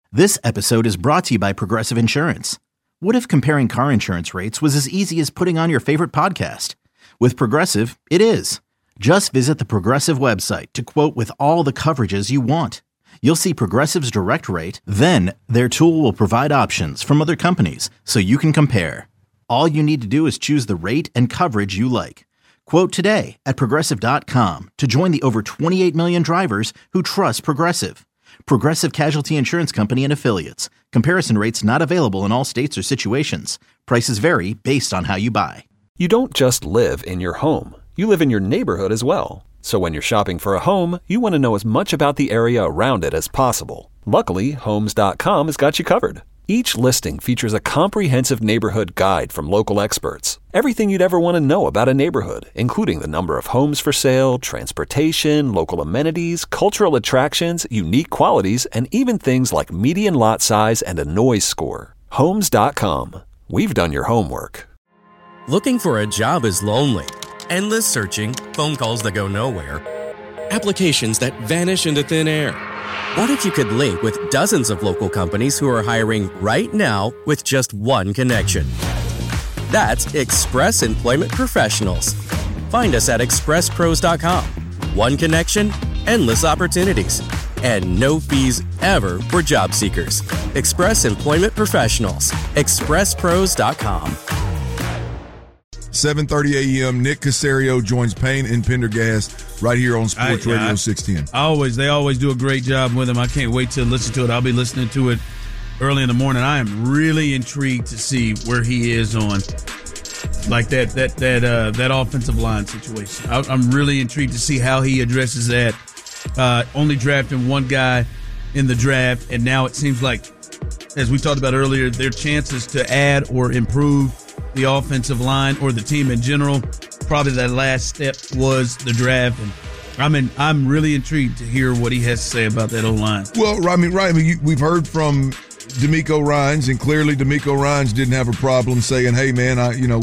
This episode is brought to you by Progressive Insurance. What if comparing car insurance rates was as easy as putting on your favorite podcast? With Progressive, it is. Just visit the Progressive website to quote with all the coverages you want. You'll see Progressive's direct rate, then their tool will provide options from other companies so you can compare. All you need to do is choose the rate and coverage you like. Quote today at Progressive.com to join the over 28 million drivers who trust Progressive. Progressive Casualty Insurance Company and Affiliates. Comparison rates not available in all states or situations. Prices vary based on how you buy. You don't just live in your home. You live in your neighborhood as well. So when you're shopping for a home, you want to know as much about the area around it as possible. Luckily, Homes.com has got you covered. Each listing features a comprehensive neighborhood guide from local experts. Everything you'd ever want to know about a neighborhood, including the number of homes for sale, transportation, local amenities, cultural attractions, unique qualities, and even things like median lot size and a noise score. Homes.com. We've done your homework. Looking for a job is lonely. Endless searching, phone calls that go nowhere, applications that vanish into thin air. What if you could link with dozens of local companies who are hiring right now with just one connection? That's Express Employment Professionals. Find us at expresspros.com. One connection, endless opportunities, and no fees ever for job seekers. Express Employment Professionals. expresspros.com. 7:30 a.m. Nick Caserio joins Payne and Pendergast right here on Sports Radio 610. They always do a great job with him. I can't wait to listen to it. I'll be listening to it early in the morning. I am really intrigued to see where he is on like that offensive line situation. I'm really intrigued to see how he addresses that. Only drafting one guy in the draft, and now it seems like, as we talked about earlier, their chances to add or improve the offensive line or the team in general, probably that last step was the draft. And I'm really intrigued to hear what he has to say about that O-line. Well, we've heard from DeMeco Ryans, and clearly DeMeco Ryans didn't have a problem saying, "Hey, man,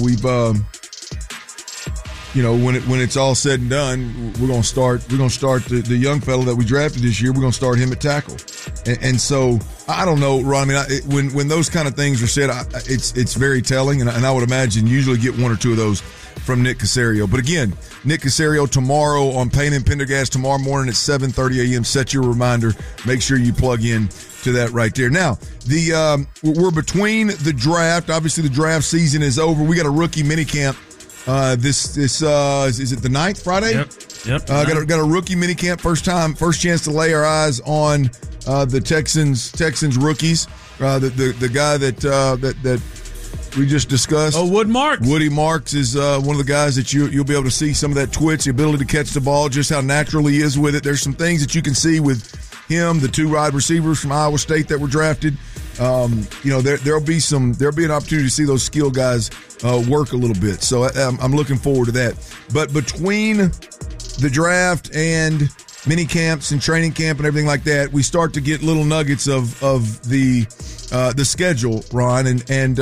when it's all said and done, we're gonna start the young fellow that we drafted this year. We're gonna start him at tackle." And so I don't know, Ron. When those kind of things are said, it's very telling, and I would imagine you usually get one or two of those from Nick Caserio. But again, Nick Caserio tomorrow on Payne and Pendergast tomorrow morning at 7:30 a.m. Set your reminder. Make sure you plug in to that right there. Now, we're between the draft. Obviously, the draft season is over. We got a rookie minicamp. This is it the 9th, Friday? Yep. Got a rookie minicamp. First chance to lay our eyes on the Texans rookies. The guy that we just discussed. Oh, Woody Marks is one of the guys that you'll be able to see some of that twitch, the ability to catch the ball, just how natural he is with it. There's some things that you can see with him, the two wide receivers from Iowa State that were drafted. There'll be an opportunity to see those skill guys work a little bit. So I'm looking forward to that. But between the draft and mini camps and training camp and everything like that, we start to get little nuggets of the schedule, Ron, and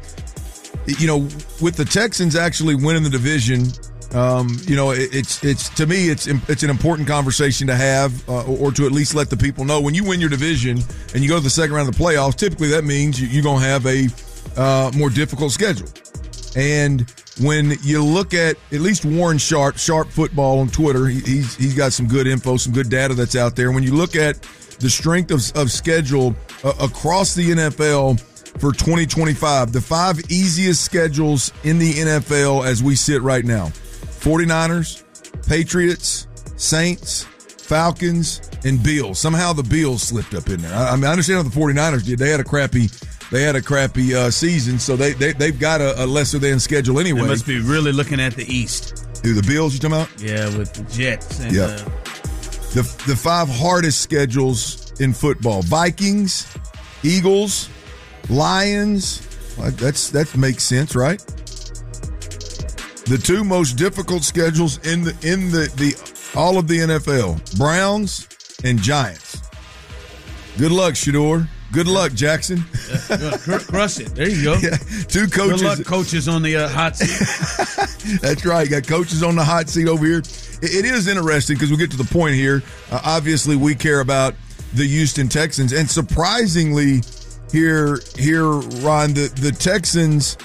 with the Texans actually winning the division. It's to me, it's an important conversation to have, or to at least let the people know. When you win your division and you go to the second round of the playoffs, typically that means you're going to have a more difficult schedule. And when you look at least Warren Sharp Football on Twitter, he's got some good info, some good data that's out there. When you look at the strength of schedule across the NFL for 2025, the 5 easiest schedules in the NFL as we sit right now: 49ers, Patriots, Saints, Falcons, and Bills. Somehow the Bills slipped up in there. I understand how the 49ers did. They had a crappy season, so they've got a lesser than schedule anyway. They must be really looking at the East. The Bills you talking about? Yeah, with the Jets. And, the 5 hardest schedules in football: Vikings, Eagles, Lions. That makes sense, right? The 2 most difficult schedules in the all of the NFL: Browns and Giants. Good luck, Shedeur. Good luck, Jackson. Crush it. There you go. Yeah, 2 coaches. Good luck, coaches on the hot seat. That's right. Got coaches on the hot seat over here. It is interesting because we get to the point here. Obviously, we care about the Houston Texans. And surprisingly, here, Ron, the Texans,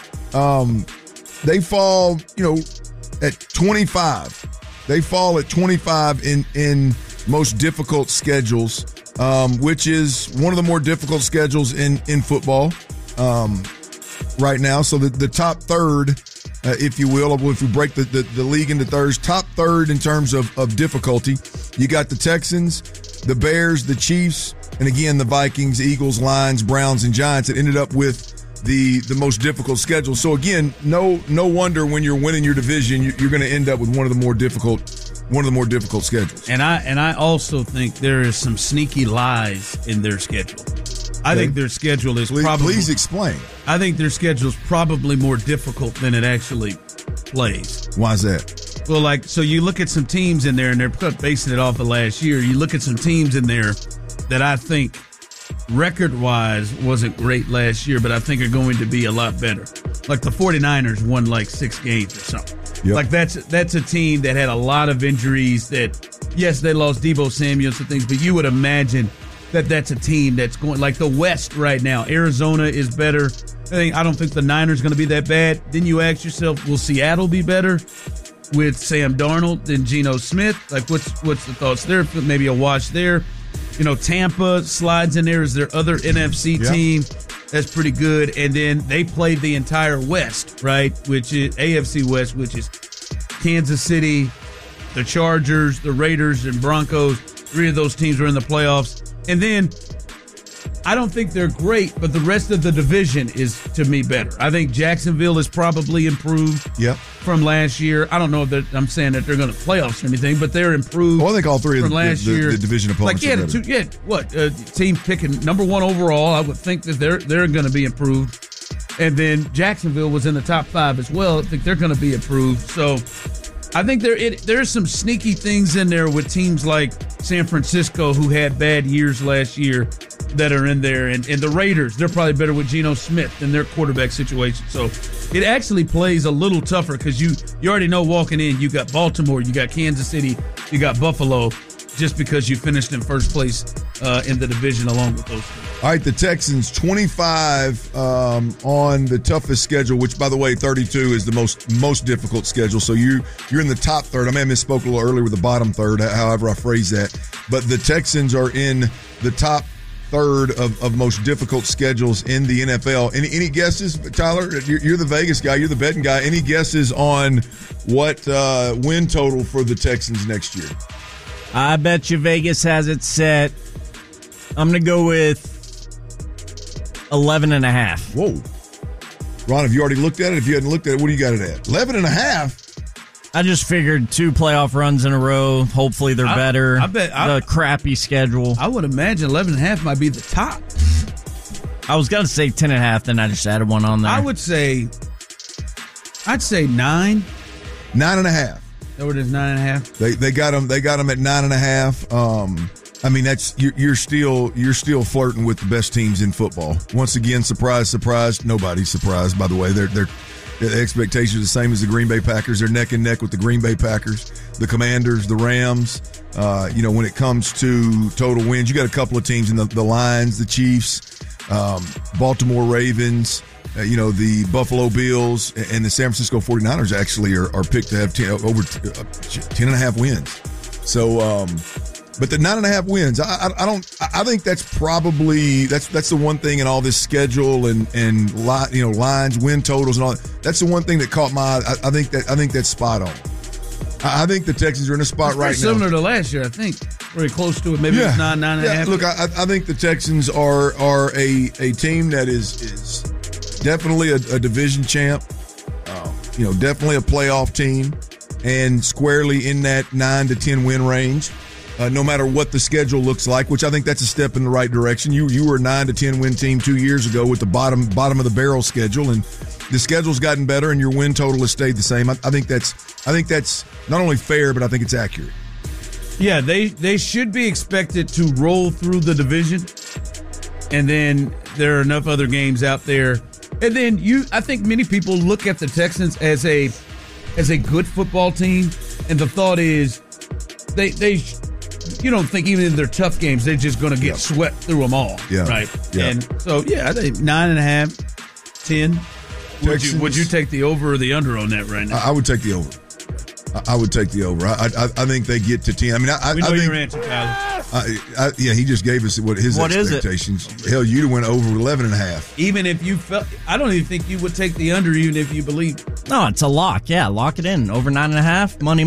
they fall, at 25. They fall at 25 in most difficult schedules, which is one of the more difficult schedules in football right now. So the top third, if you will, if we break the league into thirds, top third in terms of difficulty, you got the Texans, the Bears, the Chiefs, and again, the Vikings, Eagles, Lions, Browns, and Giants that ended up with the most difficult schedule. So again, no wonder when you're winning your division, you're going to end up with one of the more difficult schedules. And I also think there is some sneaky lies in their schedule. I think their schedule is Please explain. I think their schedule is probably more difficult than it actually plays. Why is that? Well, so you look at some teams in there, and they're basing it off of last year. You look at some teams in there that I think record-wise wasn't great last year, but I think are going to be a lot better. Like the 49ers won 6 games or something. Yep. Like that's a team that had a lot of injuries that, yes, they lost Deebo Samuel and things, but you would imagine that's a team that's going, like the West right now. Arizona is better. I don't think the Niners going to be that bad. Then you ask yourself, will Seattle be better with Sam Darnold than Geno Smith? Like what's the thoughts there? Maybe a wash there. Tampa slides in there as their other NFC team. That's pretty good. And then they played the entire West, right? Which is AFC West, which is Kansas City, the Chargers, the Raiders, and Broncos. 3 of those teams were in the playoffs. And then I don't think they're great, but the rest of the division is, to me, better. I think Jacksonville is probably improved from last year. I don't know if I'm saying that they're going to playoffs or anything, but they're improved. Well, I think all 3 of the division opponents are better. Team picking number 1 overall, I would think that they're going to be improved. And then Jacksonville was in the top 5 as well. I think they're going to be improved. So I think there's some sneaky things in there with teams like San Francisco, who had bad years last year, that are in there. And the Raiders, they're probably better with Geno Smith in their quarterback situation. So it actually plays a little tougher because you already know walking in, you got Baltimore, you got Kansas City, you got Buffalo, just because you finished in first place in the division along with those two. All right, the Texans, 25 on the toughest schedule, which, by the way, 32 is the most difficult schedule. So you're in the top third. I may have misspoke a little earlier with the bottom third, however I phrase that. But the Texans are in the top third of most difficult schedules in the NFL. Any guesses, Tyler? You're the Vegas guy. You're the betting guy. Any guesses on what win total for the Texans next year? I bet you Vegas has it set. I'm going to go with 11.5. Whoa. Ron, have you already looked at it? If you hadn't looked at it, what do you got it at? 11.5? I just figured 2 playoff runs in a row. Hopefully they're better. I bet the crappy schedule. I would imagine 11.5 might be the top. I was going to say 10.5, then I just added 1 on there. I'd say 9. 9.5. Or it is 9.5. They got them at 9.5. I mean, that's you're still flirting with the best teams in football. Once again, surprise. Nobody's surprised, by the way. The expectations are the same as the Green Bay Packers. They're neck and neck with the Green Bay Packers, the Commanders, the Rams. When it comes to total wins, you got a couple of teams in the Lions, the Chiefs, Baltimore Ravens, the Buffalo Bills, and the San Francisco 49ers actually are picked to have over 10.5 wins. So, but the 9.5 wins, I think that's probably that's the one thing in all this schedule and lines, win totals and all. That's the one thing that caught my eye. I think that's spot on. I think the Texans are in a spot right now similar to last year. I think very close to it. Maybe it's 9.5. Yeah, look, I think the Texans are a team that is definitely a division champ. Definitely a playoff team, and squarely in that 9 to 10 win range. No matter what the schedule looks like, which I think that's a step in the right direction. You were a 9 to 10 win team 2 years ago with the bottom of the barrel schedule, and the schedule's gotten better, and your win total has stayed the same. I think that's not only fair, but I think it's accurate. Yeah, they should be expected to roll through the division, and then there are enough other games out there, and then I think many people look at the Texans as a good football team, and the thought is they you don't think even in their tough games they're just going to get swept through them all, right? Yeah. And so I think 9.5, 10. Would you take the over or the under on that right now? I would take the over. I would take the over. I think they get to 10. I mean, we know I think, your answer, Tyler. He just gave us his expectations. Hell, you'd have went over 11.5. Even if you felt, I don't even think you would take the under, even if you believe. No, it's a lock. Yeah, lock it in. Over 9.5. Money.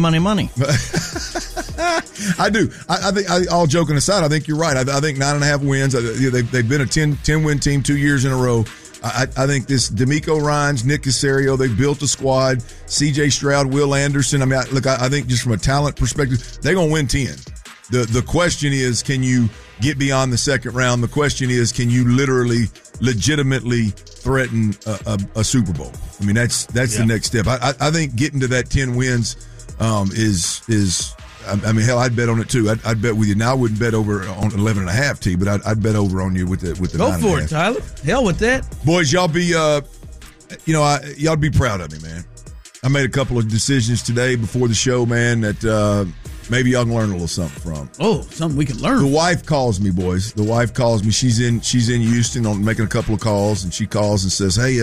I do. I think, all joking aside, I think you're right. I think 9.5 wins. They've been a 10-win team 2 years in a row. I think this D'Amico Ryans, Nick Caserio, they've built a squad. C.J. Stroud, Will Anderson. I mean, I think just from a talent perspective, they're going to win 10. The question is, can you get beyond the second round? The question is, can you legitimately threaten a Super Bowl? I mean, that's the next step. I think getting to that 10 wins is. I mean, hell, I'd bet on it too. I'd bet with you. Now I wouldn't bet over on 11.5 T, but I'd bet over on you with the. Go 9.5. For it, Tyler. Hell with that, boys. Y'all be, y'all be proud of me, man. I made a couple of decisions today before the show, man, that maybe y'all can learn a little something from. Oh, something we can learn. The wife calls me, boys. The wife calls me. She's in Houston on making a couple of calls, and she calls and says, "Hey,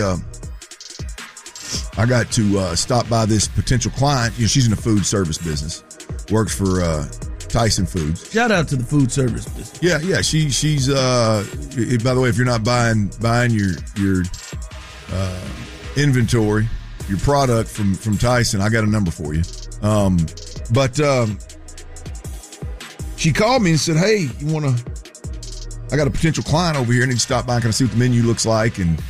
I got to stop by this potential client. You know, she's in the food service business." Works for Tyson Foods. Shout out to the food service business. Yeah. She's by the way, if you're not buying your inventory, your product from Tyson, I got a number for you. But she called me and said, "Hey, I got a potential client over here. I need to stop by and kind of see what the menu looks like and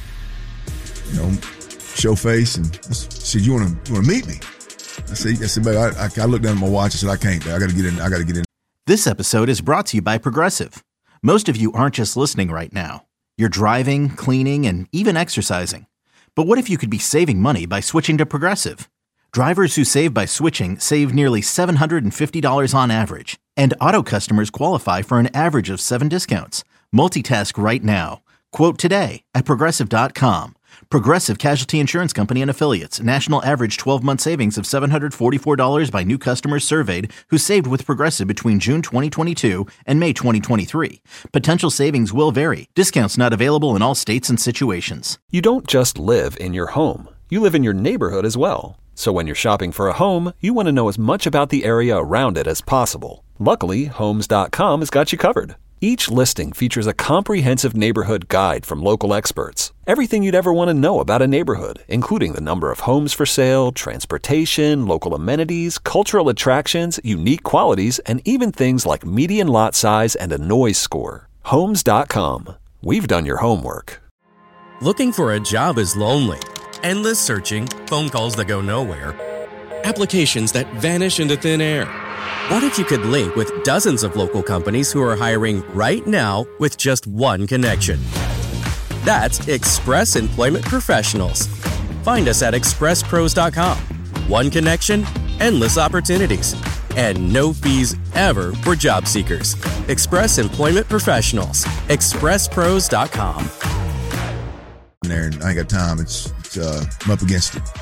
show face." And she said, "You want to meet me?" I said, babe, I looked down at my watch. I said, I can't. I got to get in. This episode is brought to you by Progressive. Most of you aren't just listening right now. You're driving, cleaning, and even exercising. But what if you could be saving money by switching to Progressive? Drivers who save by switching save nearly $750 on average. And auto customers qualify for an average of 7 discounts. Multitask right now. Quote today at Progressive.com. Progressive Casualty Insurance Company and Affiliates. National average 12-month savings of $744 by new customers surveyed who saved with Progressive between June 2022 and May 2023. Potential savings will vary. Discounts not available in all states and situations. You don't just live in your home. You live in your neighborhood as well. So when you're shopping for a home, you want to know as much about the area around it as possible. Luckily, Homes.com has got you covered. Each listing features a comprehensive neighborhood guide from local experts. Everything you'd ever want to know about a neighborhood, including the number of homes for sale, transportation, local amenities, cultural attractions, unique qualities, and even things like median lot size and a noise score. Homes.com. We've done your homework. Looking for a job is lonely. Endless searching, phone calls that go nowhere, applications that vanish into thin air. What if you could link with dozens of local companies who are hiring right now with just one connection? That's Express Employment Professionals. Find us at expresspros.com. One connection, endless opportunities, and no fees ever for job seekers. Express Employment Professionals. expresspros.com. There, and I ain't got time. I'm up against it.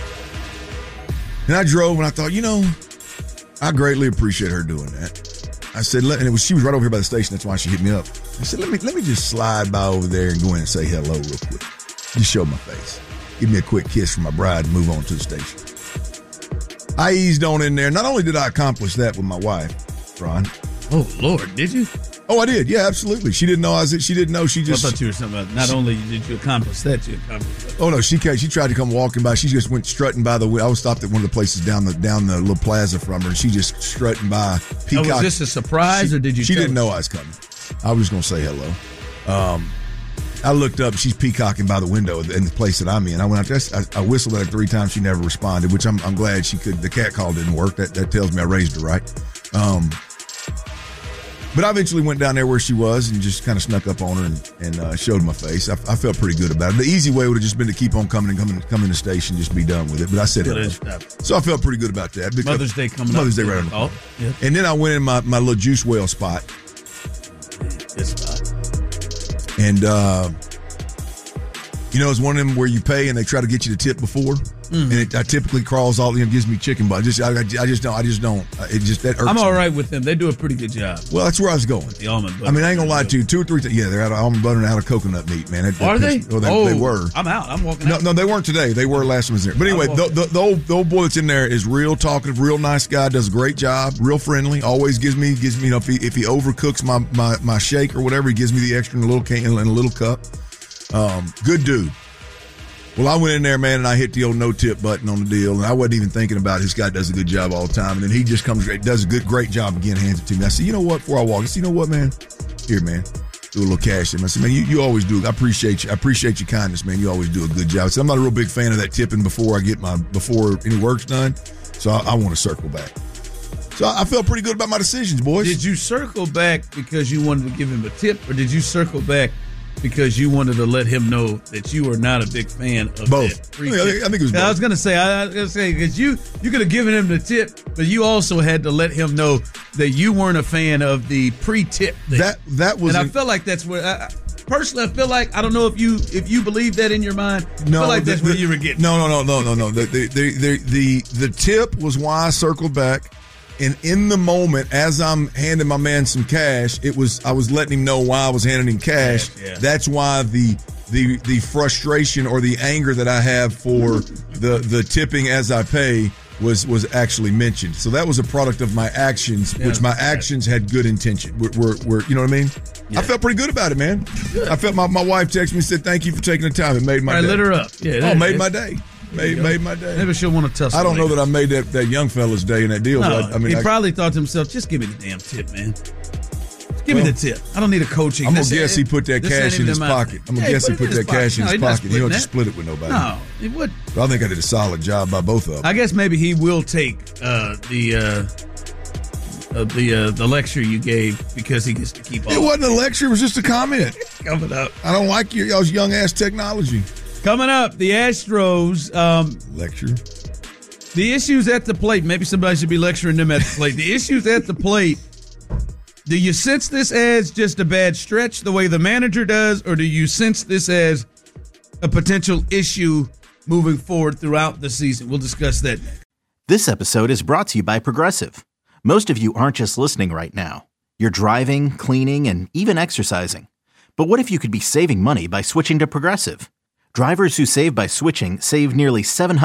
And I drove and I thought, I greatly appreciate her doing that. I said, and she was right over here by the station. That's why she hit me up. I said, let me just slide by over there and go in and say hello real quick. Just show my face. Give me a quick kiss from my bride and move on to the station. I eased on in there. Not only did I accomplish that with my wife, Ron. Oh, Lord, did you? Oh, I did. Yeah, absolutely. She didn't know she didn't know. She just. I thought you were something about. Not only did you accomplish that, you accomplished that. Oh no, she tried to come walking by. She just went strutting by the. I was stopped at one of the places down the little plaza from her, and she just strutting by. Peacock. Was this a surprise, or did you? She didn't know I was coming. I was going to say hello. I looked up. She's peacocking by the window in the place that I'm in. I went out there. I whistled at her 3 times. She never responded, which I'm glad she could. The cat call didn't work. That tells me I raised her right. But I eventually went down there where she was and just kind of snuck up on her and showed my face. I felt pretty good about it. The easy way would have just been to keep on coming in the station, just be done with it. But I said it. So I felt pretty good about that. Mother's Day coming up. Mother's Day right on the corner. Yeah. And then I went in my little juice whale spot. Good spot. And, it's one of them where you pay and they try to get you to tip before. and I typically crawls all, gives me chicken butt. I just don't. It just that irks I'm all me. right with them. They do a pretty good job. Well, that's where I was going. The almond butter. I mean, I ain't gonna lie to you. 2 or 3 times. Yeah, they're out of almond butter and out of coconut meat, man. Are they? They were. I'm out. I'm walking out. No, they weren't today. They were last time I was there. But anyway, the old boy that's in there is real talkative, real nice guy, does a great job, real friendly. Always gives me, if he overcooks my shake or whatever, he gives me the extra in a little can, in a little cup. Good dude. Well, I went in there, man, and I hit the old no-tip button on the deal, and I wasn't even thinking about it. This guy does a good job all the time, and then he just does a great job again, hands it to me. I said, you know what, before I walk, I said, you know what, man? Here, man, do a little cash in. I said, man, you always do. I appreciate you. I appreciate your kindness, man. You always do a good job. I said, I'm not a real big fan of that tipping before any work's done, so I want to circle back. So I felt pretty good about my decisions, boys. Did you circle back because you wanted to give him a tip, or did you circle back because you wanted to let him know that you are not a big fan of both? That free tip? I think it was both. I was gonna say because you could have given him the tip, but you also had to let him know that you weren't a fan of the pre-tip thing. That was, and I felt like that's where. Personally, I feel like, I don't know if you believe that in your mind. I feel like that's where you were getting. No. The tip was why I circled back. And in the moment, as I'm handing my man some cash, I was letting him know why I was handing him cash. Yeah. That's why the frustration or the anger that I have for the tipping as I pay was actually mentioned. So that was a product of my actions, which my actions had good intention. Were you know what I mean? Yeah. I felt pretty good about it, man. Good. I felt my wife texted me and said, thank you for taking the time. It made my day. Lit her up. Yeah, made my day. Made my day. Maybe she'll want to tussle. I don't know that I made that young fella's day in that deal. No, but I mean, he probably thought to himself, just give me the damn tip, man. Give me the tip. I don't need a coaching. I'm going to guess he put that cash in his pocket. I'm going to guess he put that cash in his pocket. He don't just split it with nobody. No, he wouldn't. But I think I did a solid job by both of them. I guess maybe he will take the lecture you gave because he gets to keep all. It wasn't a lecture. It was just a comment. Coming up. I don't like y'all's young-ass technology. Coming up, the Astros. Lecture. The issues at the plate. Maybe somebody should be lecturing them at the plate. The issues at the plate. Do you sense this as just a bad stretch the way the manager does, or do you sense this as a potential issue moving forward throughout the season? We'll discuss that next. This episode is brought to you by Progressive. Most of you aren't just listening right now. You're driving, cleaning, and even exercising. But what if you could be saving money by switching to Progressive? Drivers who save by switching save nearly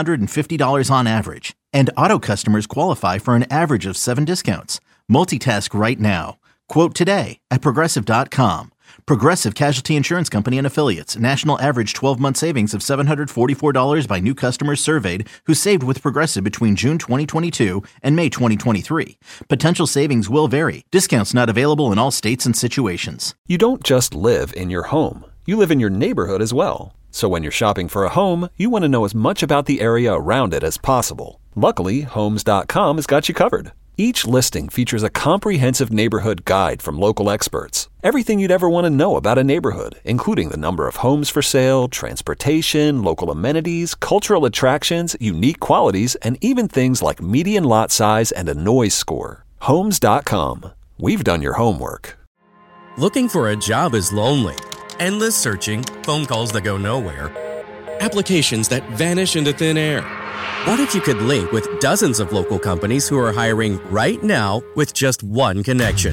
$750 on average, and auto customers qualify for an average of 7 discounts. Multitask right now. Quote today at Progressive.com. Progressive Casualty Insurance Company and Affiliates. National average 12-month savings of $744 by new customers surveyed who saved with Progressive between June 2022 and May 2023. Potential savings will vary. Discounts not available in all states and situations. You don't just live in your home. You live in your neighborhood as well. So when you're shopping for a home, you want to know as much about the area around it as possible. Luckily, Homes.com has got you covered. Each listing features a comprehensive neighborhood guide from local experts. Everything you'd ever want to know about a neighborhood, including the number of homes for sale, transportation, local amenities, cultural attractions, unique qualities, and even things like median lot size and a noise score. Homes.com. We've done your homework. Looking for a job is lonely. Endless searching, phone calls that go nowhere, applications that vanish into thin air. What if you could link with dozens of local companies who are hiring right now with just one connection?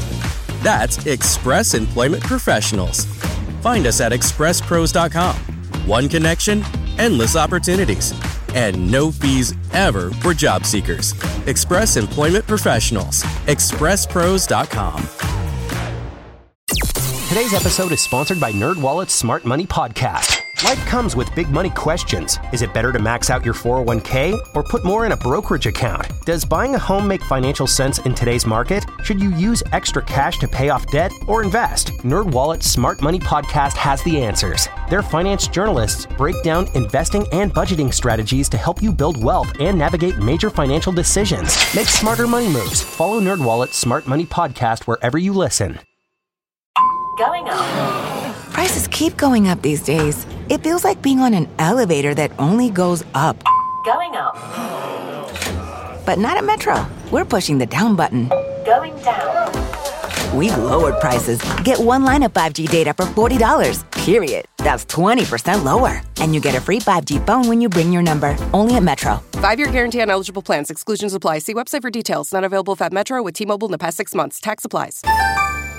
That's Express Employment Professionals. Find us at expresspros.com. One connection, endless opportunities, and no fees ever for job seekers. Express Employment Professionals. expresspros.com. Today's episode is sponsored by NerdWallet's Smart Money Podcast. Life comes with big money questions. Is it better to max out your 401k or put more in a brokerage account? Does buying a home make financial sense in today's market? Should you use extra cash to pay off debt or invest? NerdWallet's Smart Money Podcast has the answers. Their finance journalists break down investing and budgeting strategies to help you build wealth and navigate major financial decisions. Make smarter money moves. Follow NerdWallet's Smart Money Podcast wherever you listen. Going up. Prices keep going up these days. It feels like being on an elevator that only goes up. Going up. But not at Metro. We're pushing the down button. Going down. We've lowered prices. Get one line of 5G data for $40. period. That's 20% lower. And you get a free 5G phone when you bring your number. Only at Metro. 5-year guarantee on eligible plans. Exclusions apply. See website for details. Not available if at Metro with T-Mobile in the past 6 months. Tax applies.